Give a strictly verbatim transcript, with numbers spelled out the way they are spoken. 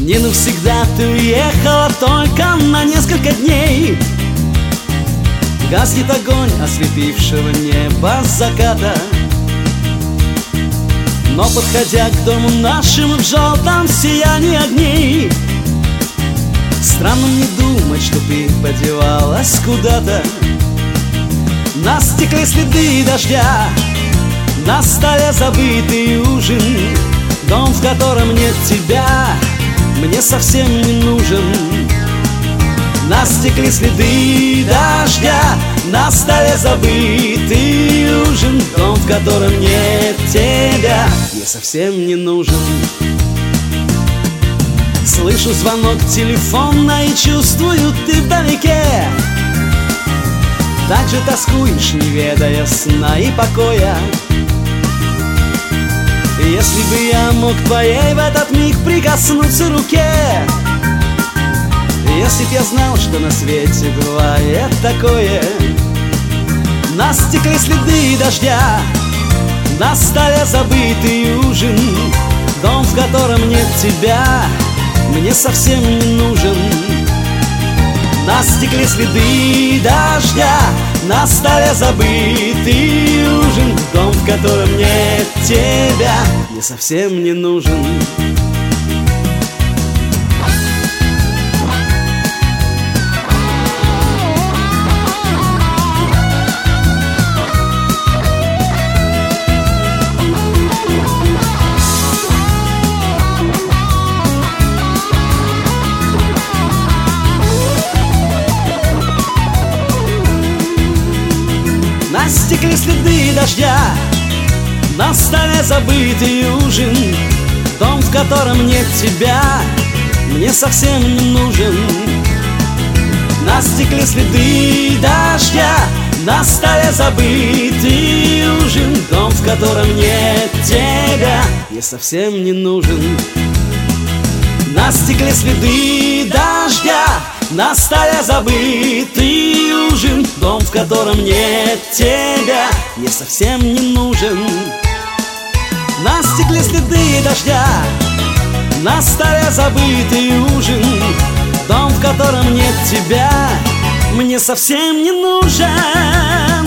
Не навсегда ты уехала, только на несколько дней. Гаснет огонь ослепившего неба заката. Но, подходя к дому нашему, в желтом сиянии огней, странно мне думать, что ты подевалась куда-то. На стекле следы дождя, на столе забытый ужин. Дом, в котором нет тебя, мне совсем не нужен. На стекле следы дождя, на столе забытый ужин. Дом, в котором нет тебя, мне совсем не нужен. Слышу звонок телефона и чувствую, ты вдалеке. Так же тоскуешь, не ведая сна и покоя. Если бы я мог твоей в этот миг прикоснуться руке, если б я знал, что на свете бывает такое. На стекле следы дождя, на столе забытый ужин. Дом, в котором нет тебя, мне совсем не нужен. На стекле следы дождя, на столе забытый ужин. Дом, в котором нет тебя, мне совсем не нужен. На стекле следы дождя, на столе забытый ужин. Дом, в котором нет тебя, мне совсем не нужен. На стекле следы дождя, на столе забытый ужин. Дом, в котором нет тебя, мне совсем не нужен. На стекле следы дождя, на столе забытый ужин. Дом, в котором нет тебя, мне совсем не нужен. На стекле следы дождя, на столе забытый ужин. Дом, в котором нет тебя, мне совсем не нужен.